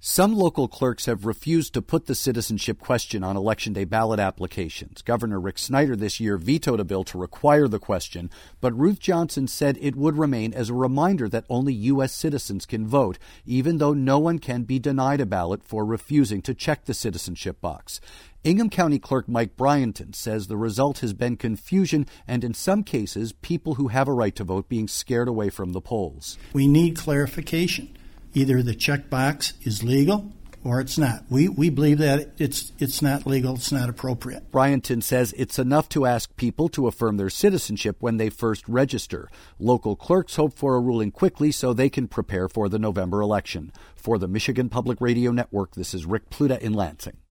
Some local clerks have refused to put the citizenship question on Election Day ballot applications. Governor Rick Snyder this year vetoed a bill to require the question, but Ruth Johnson said it would remain as a reminder that only U.S. citizens can vote, even though no one can be denied a ballot for refusing to check the citizenship box. Ingham County Clerk Mike Bryanton says the result has been confusion and, in some cases, people who have a right to vote being scared away from the polls. We need clarification. Either the checkbox is legal or it's not. We believe that it's not legal, it's not appropriate. Bryanton says it's enough to ask people to affirm their citizenship when they first register. Local clerks hope for a ruling quickly so they can prepare for the November election. For the Michigan Public Radio Network, this is Rick Pluta in Lansing.